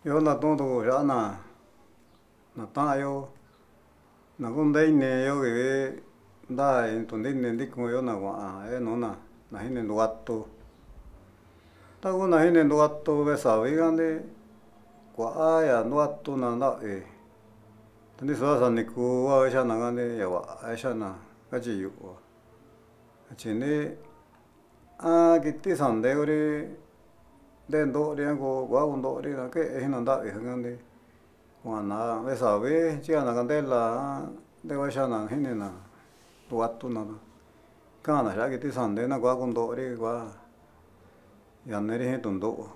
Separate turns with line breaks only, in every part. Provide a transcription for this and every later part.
Yo na tonto ya na ta yo na kunde ne yo que da en donde ne ndiko yo na wa no na hine nduato ta ko na hine nduato be sa vi gande kwa ya nduato na da tandi so sa ni ku wa sha na gande ya wa sha na ka ji yu wa chine kiti sande ore den do re ko wa un do re na ke hina da gande wa na be sa ve chi na gande la de wa sha na hine na nduato na ka na sha kiti sande na wa un do re wa ya ne re tun do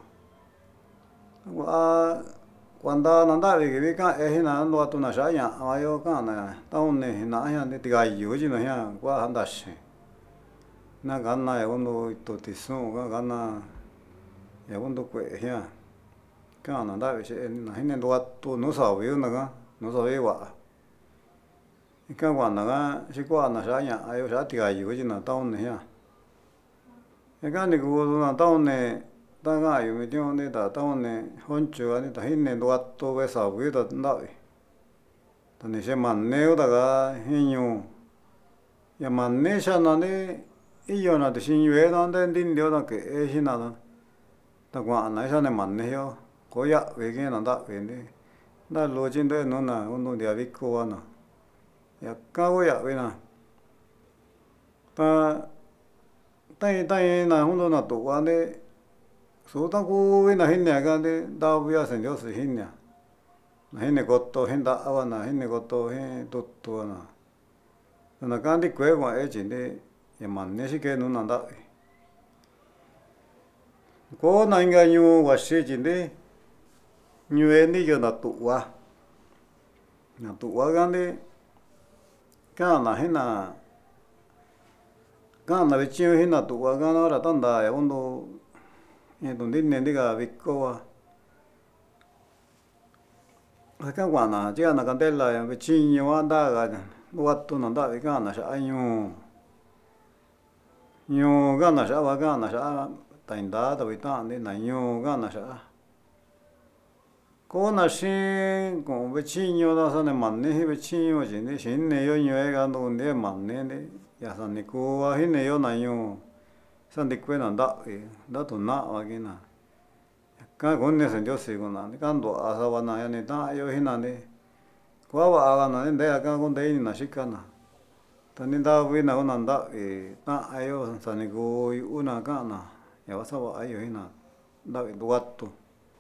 wa Cuando nanda vi ka hina nduato na sha ya wa yo ka na ta un ne na ya ne ti ga yu ji na ya wa handa shi na ga na ya uno to ti so ga na ya uno kwe ya ka na da vi na hine nduato no sa vi na ga no sa vi wa ka wa na ga shi kwa na sha ya ayo sha ti ga yu ji na ta un ne ya ka ni ku na ta un ne ta ga yu mi jo ne ta un ne hon chu ani ta hine nduato ve sa vi da na vi ta ni she man ne da ga hin yu ya man ne sha na ne iyo na de shin yue na de din dio na ke shi na da ta kwa na sha ne man ne yo ko ya ve ge na da ve ne da lo jin de no na uno dia vi ko wa na ya ka wo ya ve na ta tai na uno na to wa ne so ta ko ve na hin ne ga de da bu ya sen jo se hin ya na hin ne ko to hin da wa na hin ne ko to hin to to na na ka di kwe wa e jin de ya man ne shi ke no na da ko na nga nyu wa shi jin de nyu e ni yo na tu wa ga de ka na hin na ka na ve chi hin na tu wa ga na ra tan da ya uno e don din ne ga vi ko wa ka wa na ji na ka de la ya ve chi nyu wa da ga wa tu na da ve ka na sha nyu ga na sha wa ga na sha ta in da ve ta ne na nyu ga na sha ko na shi ko ve chi nyu da sa ne man ne ve chi nyu ji ne shin ne yo nyu e ga no ne man ne ya sa ni ko wa hin ne yo na nyu sa de kwe na da to na wa ge na ka gon ne sen jo se go na ka ndo a sa wa na ya ne ta yo hin na ne kwa wa ga na ne de ka gon de ni na shi ka na ta ni da vi na na da ta ayo sa ni go yu na ka na ya wa sa wa ayo hin na da do wa to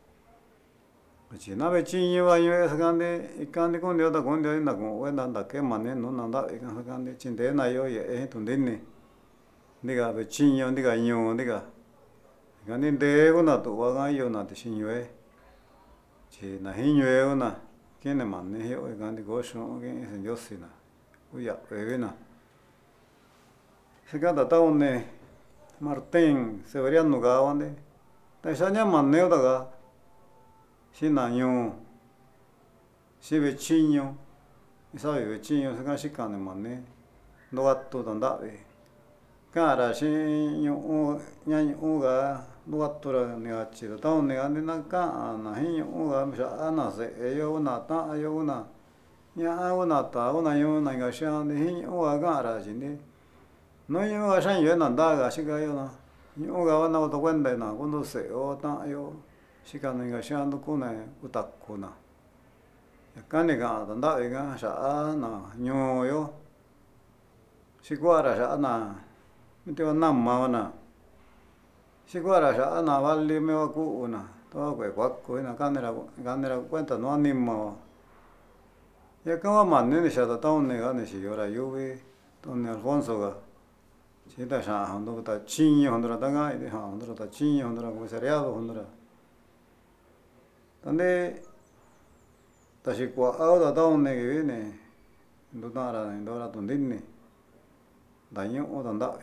chi na ve chi nyu wa yu e sa ga de i ka ni gon de da gon de na go we na da ke ma ne no na da e ka sa ga de chin de na yo ye e tu de ne ni ga ve chi nyu ni ga nyu ni ga ni de go na to wa ga yo na de shin yu e chi na hin yu e na ke ne ma ne yo e ga de go shu ge se yo si na u ya ve na se ga da ta un ne Martín Severiano ga wa de ta sha nya ma ne da ga shi na nyu shi ve chi nyu isa ve chi nyu se ga shi ka ne ma ne do wa to da da ve ka ra shi nyu nya nyu ga do wa to ra ne ga chi da ta un ne ga ne na ka na hin nyu ga sha na se e yo na ta yo na nya a na ta na yo na ga sha ne hin nyu ga ra ji ne no nyu ga shan yue na da ga shi ga yo na nyu ga wa na to wen de na gon do se o ta yo shi ka ne ga sha no ko na u ta ko na ya ka ne ga da ve ga sha na nyu yo shi kwa ra sha na mi te wa na ma wa na shi kwa ra sha na va li me wa ku na to kwe kwa ko na ka ne ra cuenta no ni ma wa ya ka wa ma ne sha da ta un ne ga ne shi yo ra yo ve to ne Alfonso ga chi da sha han do ta chi nyu han ra da ga de han do ta chi nyu han ra ko se ria do han ra tande ta shi kwa a da ta un ne ge ne do ra to din ne da nyu o da da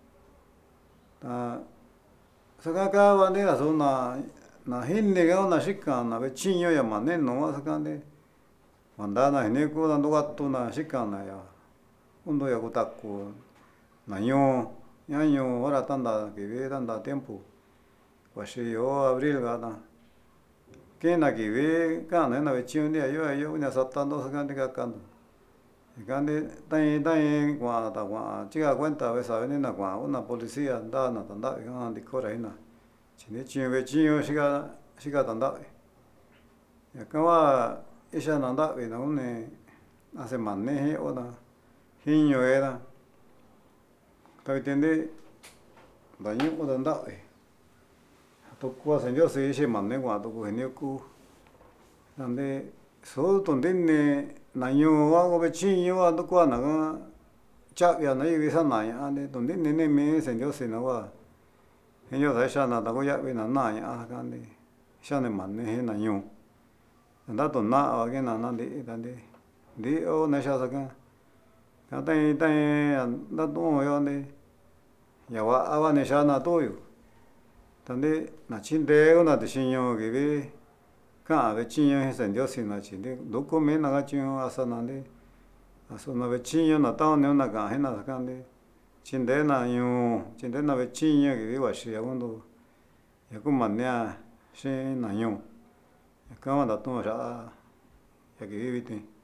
ta sa ga ka wa ne ga so na hin ne ga na shi ka na ve chi nyu ya ma ne no wa sa ka de ma da na ne ko da do ga to na shi ka na ya un do ya ko ta ko na nyu ya nyu ora tanda que ve tanda tiempo pues si yo abril ga na que na que ve cana na vecino dia yo na saltando sacando cacando cande tan gua ta gua chica cuenta vez sabe ni na gua una policía anda na tanda di cora ina chine chino vecino chica tanda acaba ella na anda na une hace maneje o na hiño era ta entiende daño o tanda to qua se yo se dice manne gua to genio ku donde solo donde ne naño hago vecino ando qua na cha ya na y esa na ya ne donde ne me se yo se na wa genio da esa na da go ya na ya ka ne esa ne manne naño anda to na wa que na de donde de o na esa ka ka anda to yo ne ya wa ava ne esa na to yo donde na chinde una de siño que ve ka vecino se dio sin na chinde do come na ga chino asa na de aso na vecino na ta ne una ga na ka de chinde na vecino que ve wa shi ya cuando ya como manea shi na yo ya ka da to ya que vive